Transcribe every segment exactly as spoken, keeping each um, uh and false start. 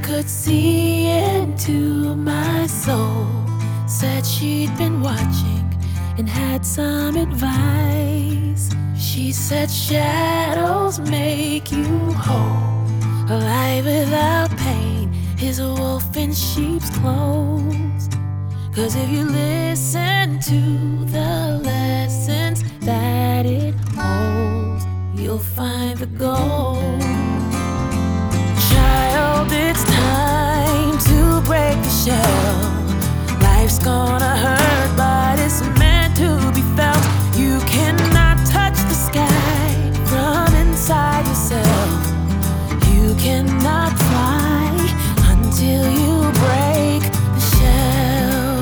could see into my soul. Said she'd been watching and had some advice. She said shadows make you whole. A life without pain is a wolf in sheep's clothes. 'Cause if you listen to the lessons that it holds, you'll find the gold. Child, it's time to break the shell. Life's gonna hurt, but it's meant to be felt. You cannot touch the sky from inside yourself. You cannot fly until you break the shell.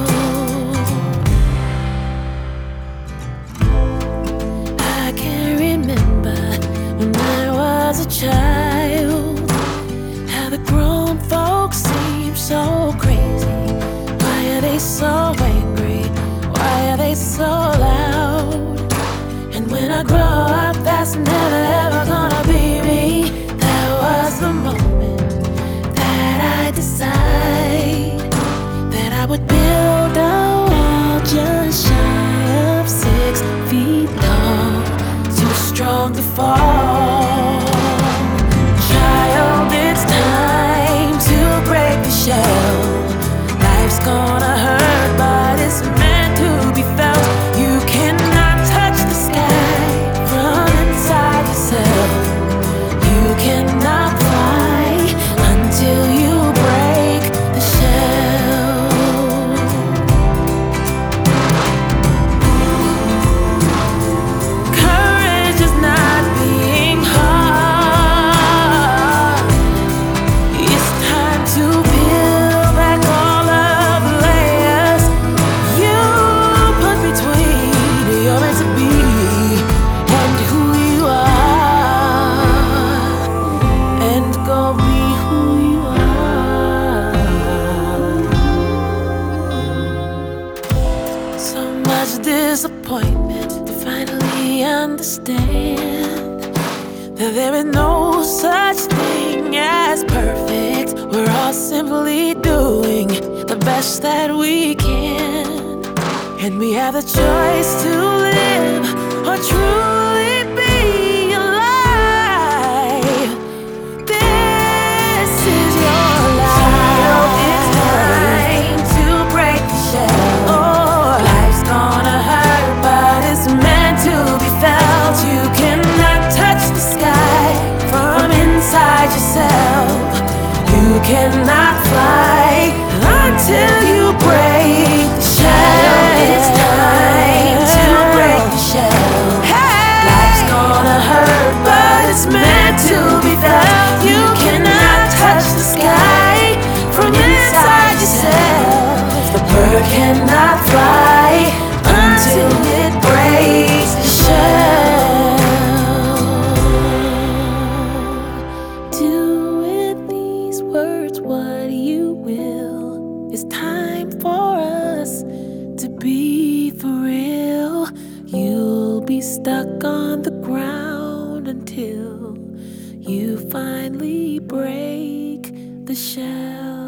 I can remember when I was a child, how the grown folks seem so crazy. Why are they so angry? Why are they so loud? And when I grow up, that's never ever gonna be me. That was the moment that I decided that I would build a wall just shy of six feet tall, too strong to fall. Child, it's time to break the shell. Life's gonna hurt, but it's meant to be felt. You cannot touch the sky from inside yourself. You cannot fly until you break the shell. Courage is not being hard. It's time to peel back all of the layers you put between your meant to be and who you are, and go be who you are. So much disappointment to finally understand that there is no such thing as perfect. We're all simply doing the best that we can, and we have the choice to live or truly be alive. This is your life. It's time to break the shell. Oh, life's gonna hurt, but it's meant to be felt. You cannot touch the sky from inside yourself. You cannot fly until you break the shell. It's time to break the shell. Life's gonna hurt, but it's meant to be felt. You cannot touch the sky from inside yourself. The bird cannot fly until it breaks the shell. Do with these words what you will. It's time for us to be for real. You'll be stuck on the ground until you finally break the shell.